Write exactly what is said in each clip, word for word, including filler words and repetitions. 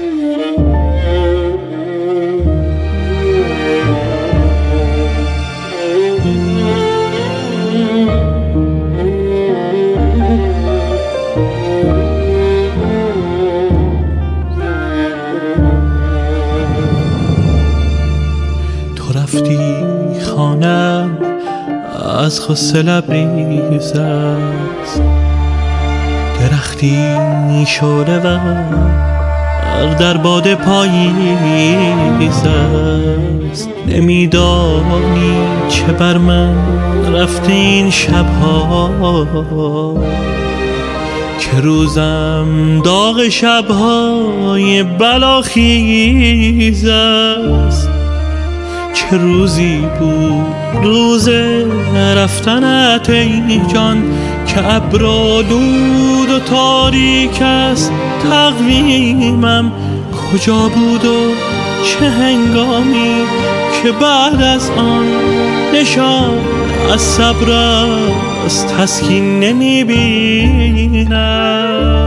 رفتی خانم از غصه لبریز است، درختی شعله ور در باد پاییز است. نمیدانی چه بر من رفته این شبها، که روزم داغ شبهای بلاخیز است. چه روزی بود روز رفتنت ای جان، که ابرآلود و تاریک است تقویمم. کجا بود و چه هنگامی که بعد از آن نشان از صبر است تسکین نمیبینم.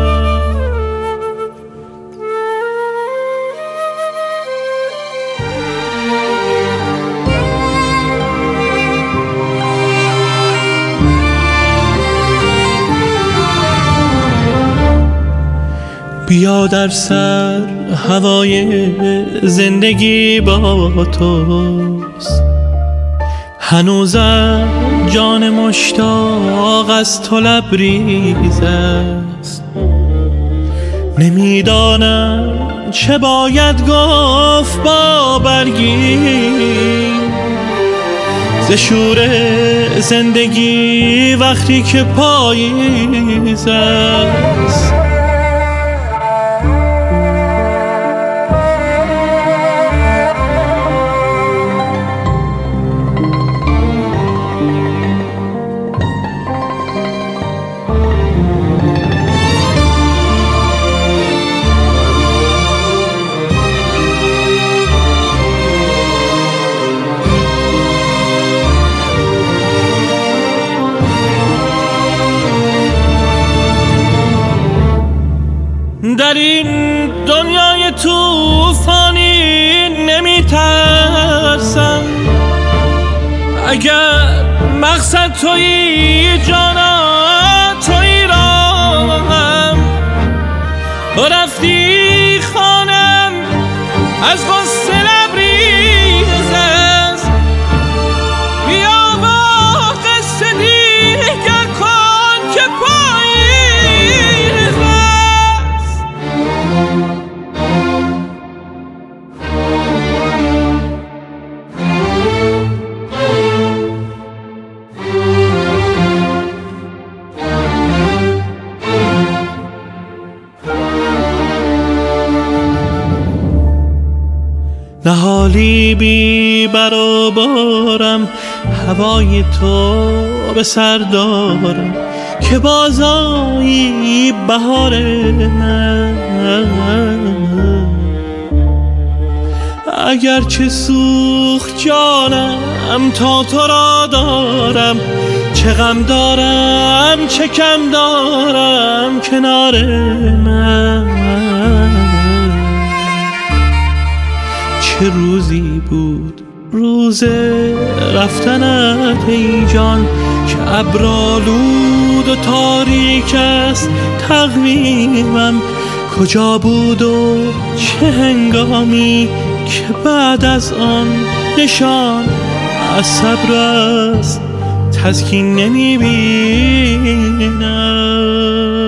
بیا در سر هوای زندگی با توست، هنوزم جان مشتاق از تو لبریز است. نمیدانم چه باید گفت با برگی ز شور زندگی وقتی که پاییز است. در این دنیای توفانی نمیترسم، اگر مقصد تویی جانا تویی راهم. رفتی خانم از غصه لبریز است، بیا با قصه دیگر کن که پاییز است. نهالی بی برابرم هوای تو به سر دارم، که بازایی بهار من. اگرچه سوخت جانم تا تو را دارم، چه غم دارم چه کم دارم کنار من. چه روزی بود روز رفتنت ای جان، که ابرآلود و تاریک است تقویمم. کجا بود و چه هنگامی که بعد از آن نشان از صبر است تسکین نمیبینم.